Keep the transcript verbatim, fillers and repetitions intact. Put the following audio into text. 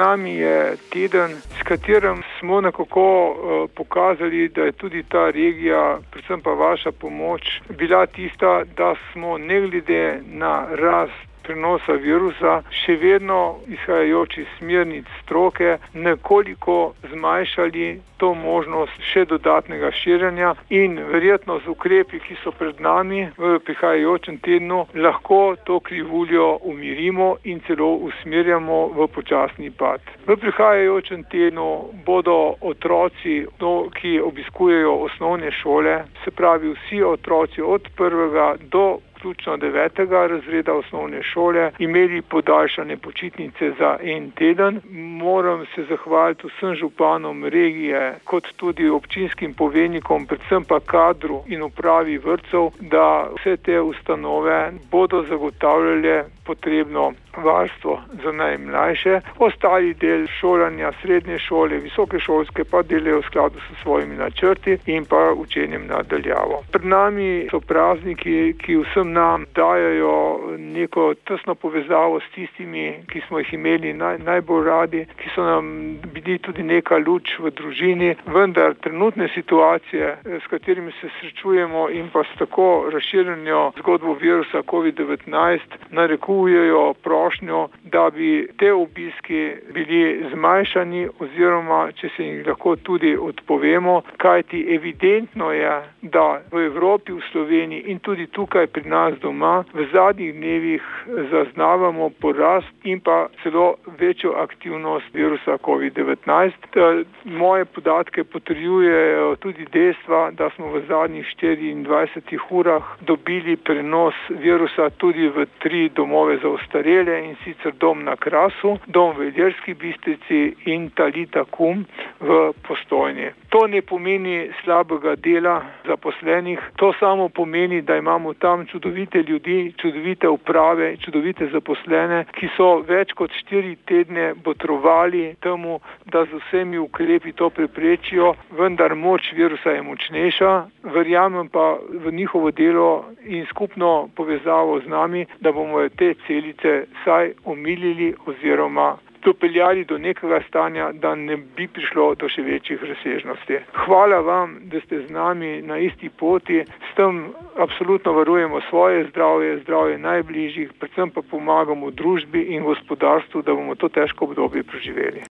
nami je teden, s katerim smo nekako uh, pokazali, da je tudi ta regija, predvsem pa vaša pomoč, bila tista, da smo ne glede na rast prenosa virusa, še vedno izhajajoč iz smernic stroke, nekoliko zmanjšali to možnost še dodatnega širjenja in verjetno z ukrepi, ki so pred nami v prihajajočem tednu, lahko to krivuljo umirimo in celo usmerjamo v počasni pad. V prihajajočem tednu bodo otroci, ki obiskujejo osnovne šole, se pravi vsi otroci od prvega do vključno devetega razreda osnovne šole, imeli podaljšane počitnice za en teden. Moram se zahvaliti vsem županom regije, kot tudi občinskim poveljnikom, predvsem pa kadru in upravi vrtcev, da vse te ustanove bodo zagotavljale potrebno varstvo za najmlajše. Ostali del šolanja, srednje šole, visoke šolske pa delajo v skladu s svojimi načrti in pa učenjem nadaljavo. Pred nami so prazniki, ki vsem nam dajajo neko tesno povezavo s tistimi, ki smo jih imeli naj, najbolj radi, ki so nam bili tudi neka luč v družini, vendar trenutne situacije, s katerimi se srečujemo in pa s tako razširjenjo zgodbo virusa covid devetnajst, narekujejo prošnjo, da bi te obiski bili zmanjšani oziroma, če se jih lahko tudi odpovemo, kajti evidentno je, da v Evropi, v Sloveniji in tudi tukaj pri nas doma v zadnjih dnevih zaznavamo porast in pa celo večjo aktivnost virusa covid devetnajst. Moje podatke potrjujejo tudi dejstva, da smo v zadnjih štiriindvajsetih urah dobili prenos virusa tudi v tri domove za ostarele, in sicer dom na Krasu, dom v Ilirski Bistrici in Talita Kum v Postojni. To ne pomeni slabega dela zaposlenih, to samo pomeni, da imamo tam čudovite ljudi, čudovite uprave, čudovite zaposlene, ki so več kot štiri tedne botrovali temu, da z vsemi ukrepi to preprečijo, vendar moč virusa je močnejša, verjamem pa v njihovo delo in skupno povezavo z nami, da bomo te celice saj omilili oziroma dopeljali do nekega stanja, da ne bi prišlo do še večjih razsežnosti. Hvala vam, da ste z nami na isti poti, s tem absolutno varujemo svoje zdravje, zdravje najbližjih, predvsem pa pomagamo družbi in gospodarstvu, da bomo to težko obdobje preživeli.